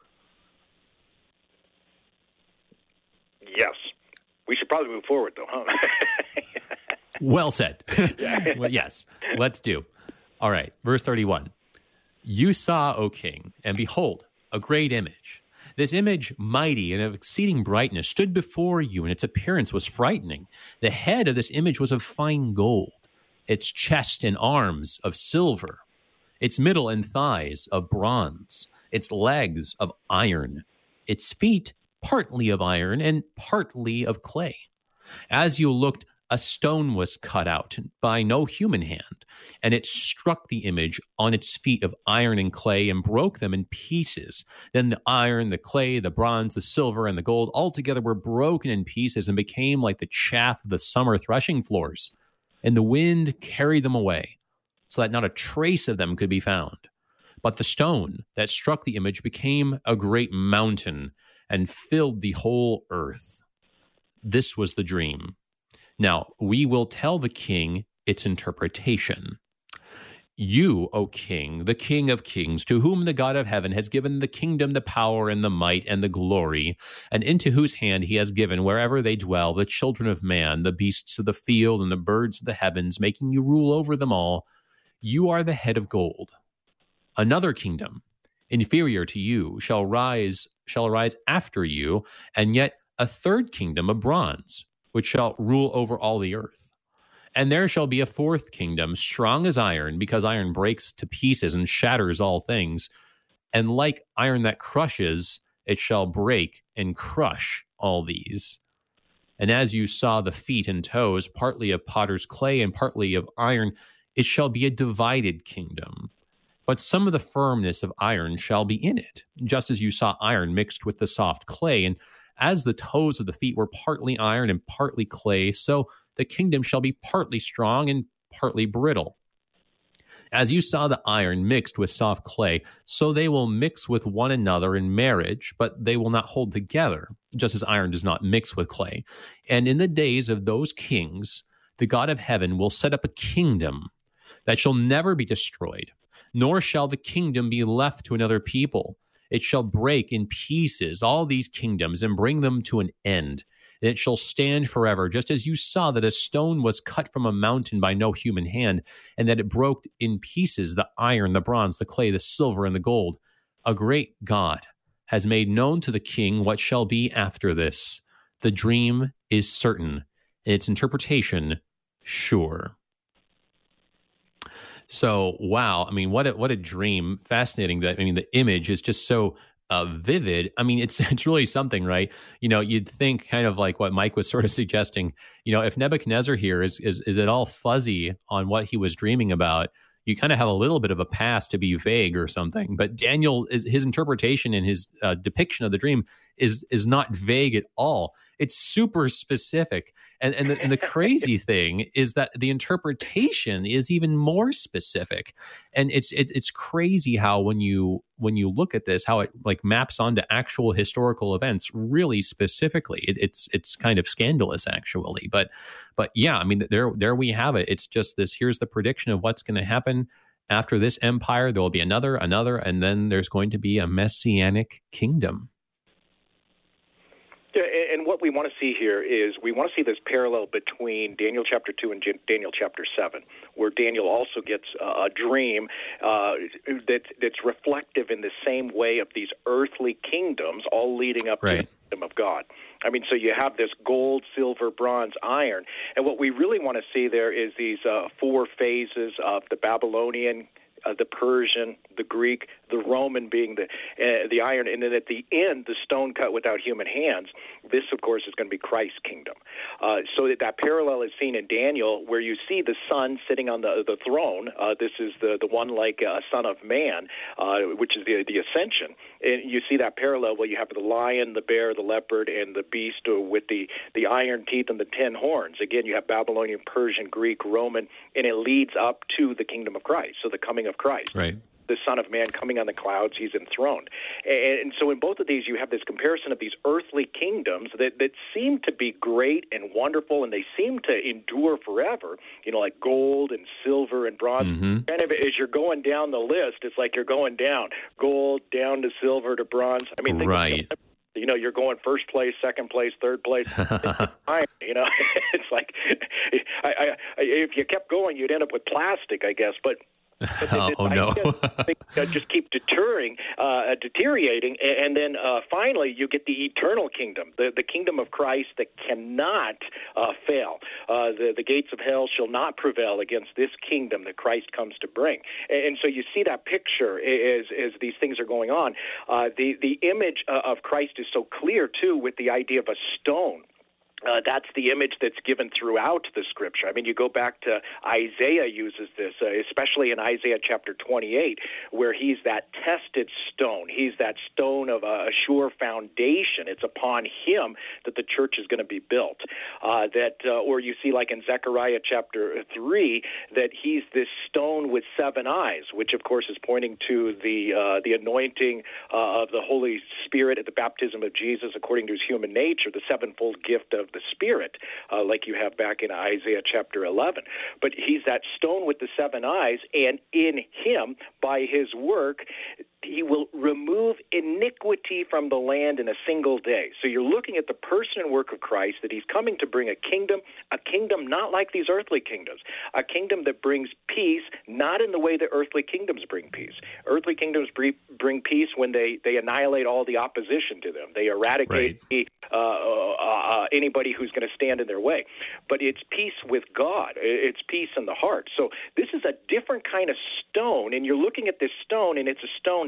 Yes. We should probably move forward, though, huh? Well said. Well, yes, let's do. All right, verse thirty-one. You saw, O king, and behold, a great image. This image, mighty and of exceeding brightness, stood before you, and its appearance was frightening. The head of this image was of fine gold, its chest and arms of silver, its middle and thighs of bronze, its legs of iron, its feet partly of iron and partly of clay. As you looked, a stone was cut out by no human hand, and it struck the image on its feet of iron and clay and broke them in pieces. Then the iron, the clay, the bronze, the silver, and the gold all together were broken in pieces and became like the chaff of the summer threshing floors. And the wind carried them away, so that not a trace of them could be found. But the stone that struck the image became a great mountain and filled the whole earth. This was the dream. Now, we will tell the king its interpretation. You, O king, the king of kings, to whom the God of heaven has given the kingdom, the power, and the might, and the glory, and into whose hand he has given, wherever they dwell, the children of man, the beasts of the field, and the birds of the heavens, making you rule over them all, you are the head of gold. Another kingdom, inferior to you, shall rise, shall arise after you, and yet a third kingdom of bronze, which shall rule over all the earth. And there shall be a fourth kingdom, strong as iron, because iron breaks to pieces and shatters all things. And like iron that crushes, it shall break and crush all these. And as you saw the feet and toes, partly of potter's clay and partly of iron, it shall be a divided kingdom. But some of the firmness of iron shall be in it, just as you saw iron mixed with the soft clay. And as the toes of the feet were partly iron and partly clay, so the kingdom shall be partly strong and partly brittle. As you saw the iron mixed with soft clay, so they will mix with one another in marriage, but they will not hold together, just as iron does not mix with clay. And in the days of those kings, the God of heaven will set up a kingdom that shall never be destroyed, nor shall the kingdom be left to another people. It shall break in pieces all these kingdoms and bring them to an end. And it shall stand forever, just as you saw that a stone was cut from a mountain by no human hand, and that it broke in pieces the iron, the bronze, the clay, the silver, and the gold. A great God has made known to the king what shall be after this. The dream is certain, and its interpretation sure. So, wow. I mean, what a, what a dream. Fascinating that, I mean, the image is just so uh, vivid. I mean, it's it's really something, right? You know, you'd think kind of like what Mike was sort of suggesting, you know, if Nebuchadnezzar here is is, is at all fuzzy on what he was dreaming about, you kind of have a little bit of a pass to be vague or something. But Daniel, is, his interpretation and his uh, depiction of the dream is is not vague at all. It's super specific. And and the, and the crazy thing is that the interpretation is even more specific. And it's it, it's crazy how when you when you look at this, how it like maps onto actual historical events really specifically. It, it's it's kind of scandalous actually. But but yeah, I mean there there we have it. It's just this. Here's the prediction of what's going to happen after this empire. There will be another, another, and then there's going to be a messianic kingdom. Yeah, and what we want to see here is we want to see this parallel between Daniel chapter two and Daniel chapter seven, where Daniel also gets a dream uh, that, that's reflective in the same way of these earthly kingdoms, all leading up right. to the kingdom of God. I mean, so you have this gold, silver, bronze, iron, and what we really want to see there is these uh, four phases of the Babylonian, Uh, the Persian, the Greek, the Roman being the uh, the iron, and then at the end, the stone cut without human hands. This, of course, is going to be Christ's kingdom. Uh, so that, that parallel is seen in Daniel, where you see the Son sitting on the the throne. Uh, this is the the one like uh, Son of Man, uh, which is the the Ascension. And you see that parallel where you have the lion, the bear, the leopard, and the beast with the the iron teeth and the ten horns. Again, you have Babylonian, Persian, Greek, Roman, and it leads up to the kingdom of Christ. So the coming of Christ, right? The Son of Man coming on the clouds, he's enthroned. And, and so in both of these, you have this comparison of these earthly kingdoms that, that seem to be great and wonderful, and they seem to endure forever, you know, like gold and silver and bronze. Mm-hmm. Kind of as you're going down the list, it's like you're going down, gold, down to silver to bronze. I mean, right. You know, you're going first place, second place, third place. You know, it's like I, I, if you kept going, you'd end up with plastic, I guess. But oh, oh no! They just keep deterring, uh, deteriorating, and then uh, finally you get the eternal kingdom, the, the kingdom of Christ that cannot uh, fail. Uh, the, the gates of hell shall not prevail against this kingdom that Christ comes to bring. And, and so you see that picture as, as these things are going on. Uh, the, the image of Christ is so clear, too, with the idea of a stone. Uh, that's the image that's given throughout the Scripture. I mean, you go back to Isaiah uses this, uh, especially in Isaiah chapter twenty-eight, where he's that tested stone. He's that stone of a sure foundation. It's upon him that the church is going to be built. Uh, that, uh, or you see, like in Zechariah chapter three, that he's this stone with seven eyes, which, of course, is pointing to the uh, the anointing uh, of the Holy Spirit at the baptism of Jesus, according to his human nature, the sevenfold gift of the Spirit, uh, like you have back in Isaiah chapter eleven. But he's that stone with the seven eyes, and in him, by his work, he will remove iniquity from the land in a single day. So you're looking at the person and work of Christ, that he's coming to bring a kingdom, a kingdom not like these earthly kingdoms, a kingdom that brings peace, not in the way that earthly kingdoms bring peace. Earthly kingdoms bring peace when they, they annihilate all the opposition to them. They eradicate right. uh, uh, anybody who's going to stand in their way. But it's peace with God. It's peace in the heart. So this is a different kind of stone, and you're looking at this stone, and it's a stone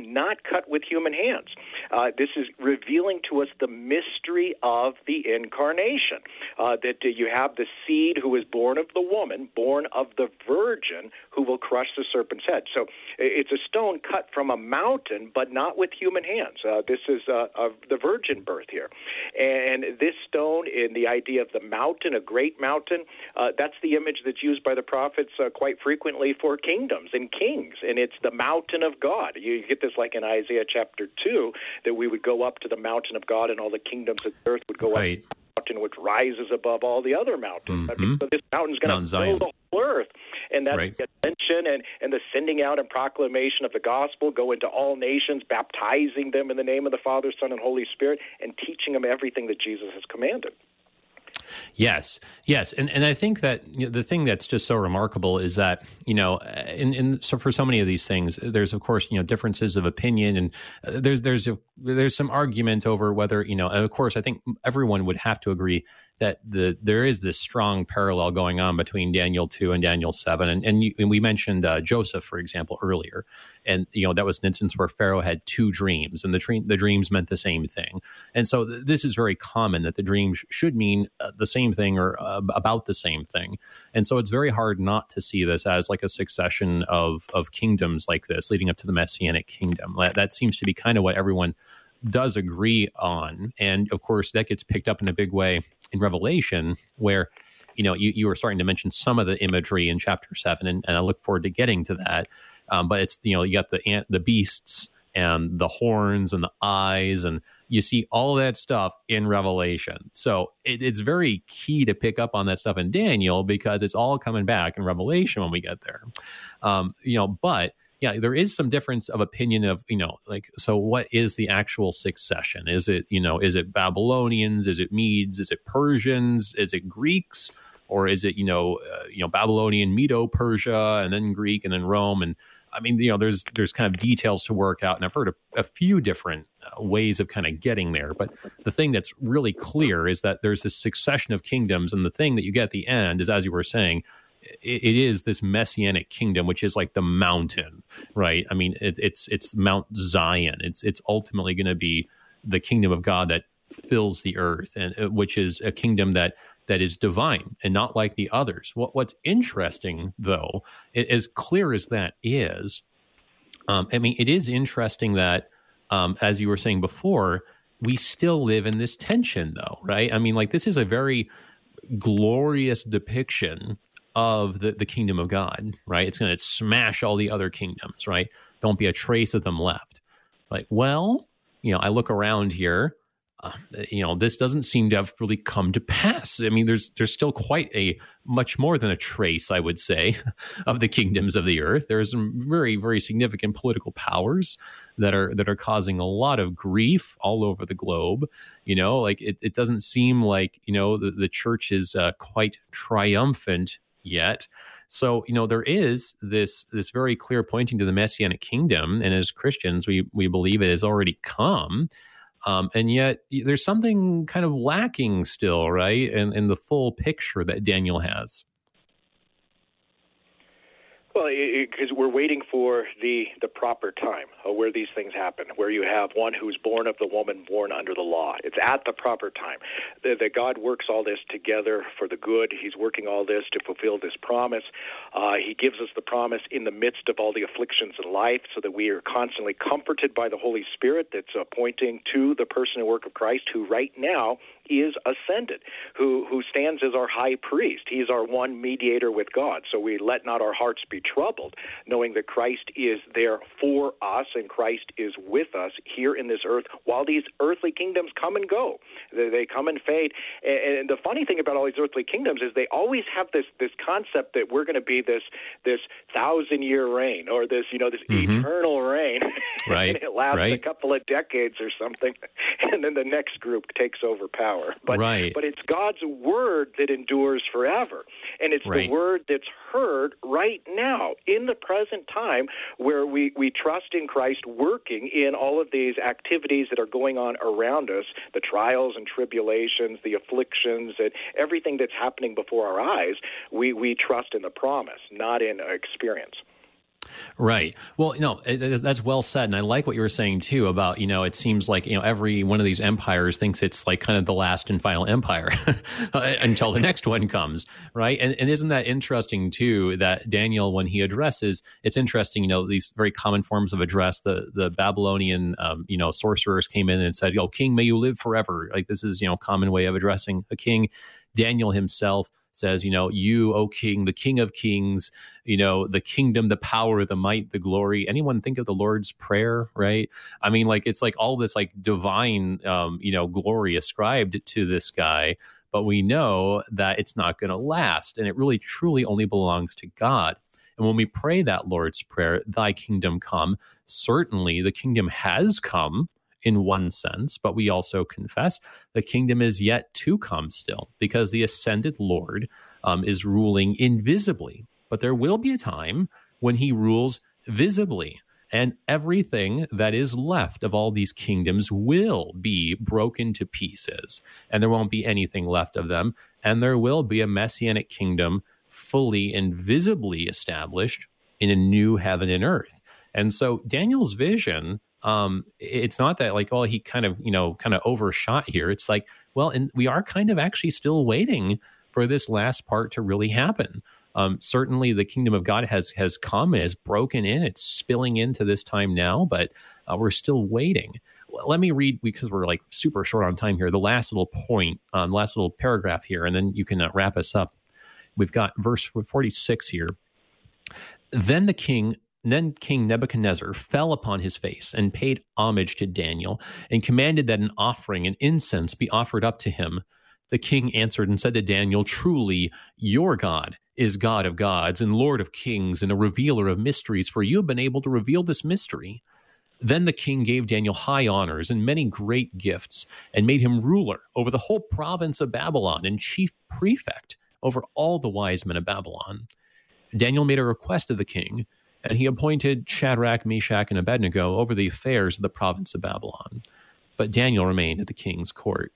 stone not cut with human hands. Uh, this is revealing to us the mystery of the incarnation, uh, that uh, you have the seed who is born of the woman, born of the virgin, who will crush the serpent's head. So it's a stone cut from a mountain, but not with human hands. Uh, this is uh, of the virgin birth here. And this stone, in the idea of the mountain, a great mountain, uh, that's the image that's used by the prophets uh, quite frequently for kingdoms and kings, and it's the mountain of God. You, you get this like in Isaiah chapter two, that we would go up to the mountain of God and all the kingdoms of the earth would go right. up to the mountain which rises above all the other mountains. Mm-hmm. I mean, so this mountain's going to fill the whole earth. And that's right. the ascension and, and the sending out and proclamation of the gospel, go into all nations, baptizing them in the name of the Father, Son, and Holy Spirit, and teaching them everything that Jesus has commanded. Yes, yes, and and I think that you know, the thing that's just so remarkable is that you know, in, in so for so many of these things, there's of course you know differences of opinion, and uh, there's there's a, there's some argument over whether you know, and of course I think everyone would have to agree that the there is this strong parallel going on between Daniel two and Daniel seven, and and, you, and we mentioned uh, Joseph, for example, earlier, and you know that was an instance where Pharaoh had two dreams, and the dream the dreams meant the same thing, and so th- this is very common that the dreams should mean uh, the same thing or uh, about the same thing, and so it's very hard not to see this as like a succession of of kingdoms like this leading up to the Messianic kingdom. That, that seems to be kind of what everyone does agree on. And of course, that gets picked up in a big way in Revelation, where, you know, you, you were starting to mention some of the imagery in chapter seven, and, and I look forward to getting to that. Um, but it's, you know, you got the ant, the beasts and the horns and the eyes, and you see all that stuff in Revelation. So it, it's very key to pick up on that stuff in Daniel, because it's all coming back in Revelation when we get there. Um, you know, but yeah, there is some difference of opinion of, you know, like, so what is the actual succession? Is it, you know, is it Babylonians? Is it Medes? Is it Persians? Is it Greeks? Or is it, you know, uh, you know, Babylonian, Medo-Persia, and then Greek, and then Rome? And I mean, you know, there's there's kind of details to work out, and I've heard a, a few different uh, ways of kind of getting there. But the thing that's really clear is that there's this succession of kingdoms, and the thing that you get at the end is, as you were saying, it is this Messianic kingdom, which is like the mountain, right? I mean, it, it's it's Mount Zion. It's it's ultimately going to be the kingdom of God that fills the earth, and which is a kingdom that that is divine and not like the others. What what's interesting, though, as clear as that is, um, I mean, it is interesting that, um, as you were saying before, we still live in this tension, though, right? I mean, like, this is a very glorious depiction of the, the kingdom of God, right? It's going to smash all the other kingdoms, right? Don't be a trace of them left. Like, well, you know, I look around here, uh, you know, this doesn't seem to have really come to pass. I mean, there's there's still quite a much more than a trace, I would say, of the kingdoms of the earth. There's some very, very significant political powers that are that are causing a lot of grief all over the globe. You know, like it, it doesn't seem like, you know, the, the church is uh, quite triumphant yet. So, you know, there is this this very clear pointing to the Messianic kingdom, and as Christians, we we believe it has already come. Um, and yet there's something kind of lacking still, right, in, in the full picture that Daniel has. Well, because we're waiting for the, the proper time uh, where these things happen, where you have one who's born of the woman born under the law. It's at the proper time that, that God works all this together for the good. He's working all this to fulfill this promise. Uh, he gives us the promise in the midst of all the afflictions in life, so that we are constantly comforted by the Holy Spirit that's uh, pointing to the person and work of Christ, who right now is ascended, who who stands as our high priest. He's our one mediator with God. So we let not our hearts be troubled, knowing that Christ is there for us, and Christ is with us here in this earth while these earthly kingdoms come and go. They, they come and fade. And, and the funny thing about all these earthly kingdoms is they always have this this concept that we're going to be this this thousand year reign, or this, you know, this mm-hmm. eternal reign. Right. And it lasts right. a couple of decades or something, and then the next group takes over power. But, right. but it's God's word that endures forever. And it's right. the word that's heard right now in the present time, where we, we trust in Christ working in all of these activities that are going on around us, the trials and tribulations, the afflictions, and everything that's happening before our eyes. We, we trust in the promise, not in experience. Right. Well, no, it, it, that's well said. And I like what you were saying, too, about, you know, it seems like, you know, every one of these empires thinks it's like kind of the last and final empire until the next one comes. Right. And, and isn't that interesting, too, that Daniel, when he addresses, it's interesting, you know, these very common forms of address, the, the Babylonian, um, you know, sorcerers came in and said, "Oh, king, may you live forever." Like this is, you know, common way of addressing a king. Daniel himself says, you know, "You, O king, the king of kings, you know, the kingdom, the power, the might, the glory." Anyone think of the Lord's Prayer, right? I mean, like, it's like all this like divine, um, you know, glory ascribed to this guy, but we know that it's not going to last. And it really, truly only belongs to God. And when we pray that Lord's Prayer, "Thy kingdom come," certainly the kingdom has come in one sense, but we also confess the kingdom is yet to come still, because the ascended Lord um, is ruling invisibly. But there will be a time when he rules visibly, and everything that is left of all these kingdoms will be broken to pieces, and there won't be anything left of them, and there will be a messianic kingdom fully and visibly established in a new heaven and earth. And so Daniel's vision, Um, it's not that like, oh, he kind of, you know, kind of overshot here. It's like, well, and we are kind of actually still waiting for this last part to really happen. Um, certainly the kingdom of God has, has come, has broken in, it's spilling into this time now, but uh, we're still waiting. Let me read, because we're like super short on time here, the last little point, um, last little paragraph here, and then you can uh, wrap us up. We've got verse forty-six here. Then the king Then King Nebuchadnezzar fell upon his face and paid homage to Daniel and commanded that an offering and incense be offered up to him. The king answered and said to Daniel, "Truly, your God is God of gods and Lord of kings and a revealer of mysteries, for you have been able to reveal this mystery." Then the king gave Daniel high honors and many great gifts and made him ruler over the whole province of Babylon and chief prefect over all the wise men of Babylon. Daniel made a request of the king, and he appointed Shadrach, Meshach, and Abednego over the affairs of the province of Babylon. But Daniel remained at the king's court.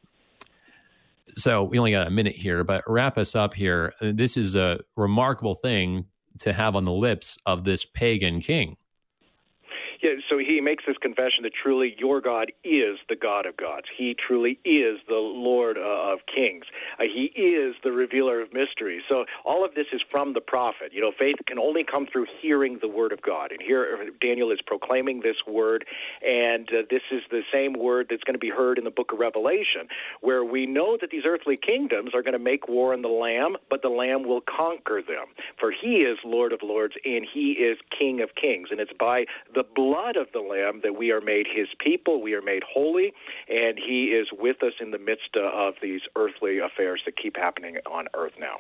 So we only got a minute here, but wrap us up here. This is a remarkable thing to have on the lips of this pagan king. Yeah, so he makes this confession that truly your God is the God of gods. He truly is the Lord uh, of kings. Uh, he is the revealer of mysteries. So all of this is from the prophet. You know, faith can only come through hearing the word of God. And here Daniel is proclaiming this word, and uh, this is the same word that's going to be heard in the book of Revelation, where we know that these earthly kingdoms are going to make war on the Lamb, but the Lamb will conquer them. For he is Lord of lords, and he is King of kings. And it's by the blood blood of the Lamb that we are made his people, we are made holy, and he is with us in the midst of these earthly affairs that keep happening on earth now.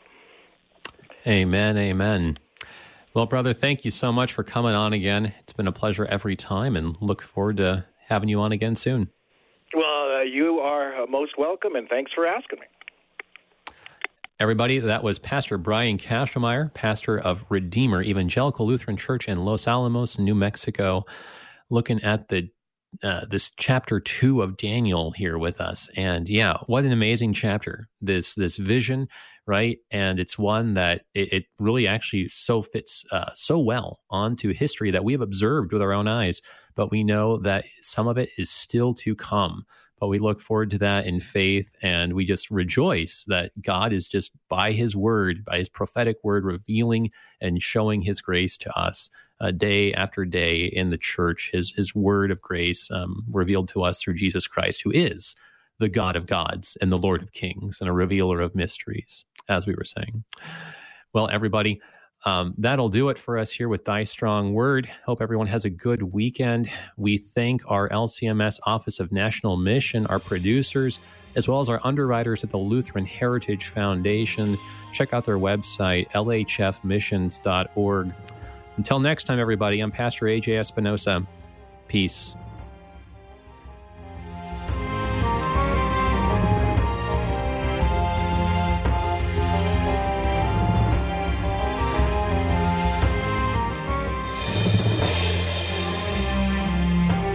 Amen, amen. Well, brother, thank you so much for coming on again. It's been a pleasure every time, and look forward to having you on again soon. Well, uh, you are most welcome, and thanks for asking me. Everybody, that was Pastor Brian Castlemeyer, pastor of Redeemer Evangelical Lutheran Church in Los Alamos, New Mexico, looking at the uh, this chapter two of Daniel here with us. And yeah, what an amazing chapter, this this vision, right? And it's one that it, it really actually so fits uh, so well onto history that we have observed with our own eyes, but we know that some of it is still to come. But we look forward to that in faith, and we just rejoice that God is just by his word, by his prophetic word, revealing and showing his grace to us uh, day after day in the church, his, his word of grace um, revealed to us through Jesus Christ, who is the God of gods and the Lord of kings and a revealer of mysteries, as we were saying. Well, everybody, Um, that'll do it for us here with Thy Strong Word. Hope everyone has a good weekend. We thank our L C M S Office of National Mission, our producers, as well as our underwriters at the Lutheran Heritage Foundation. Check out their website, L H F missions dot org. Until next time, everybody, I'm Pastor A J Espinosa. Peace.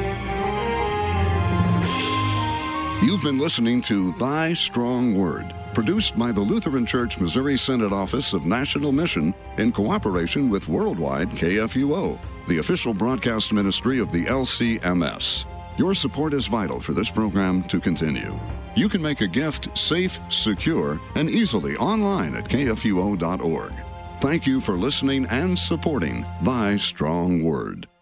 You've been listening to Thy Strong Word, Produced by the Lutheran Church Missouri Synod Office of National Mission in cooperation with Worldwide K F U O, the official broadcast ministry of the L C M S. Your support is vital for this program to continue. You can make a gift safe, secure, and easily online at K F U O dot org. Thank you for listening and supporting Thy Strong Word.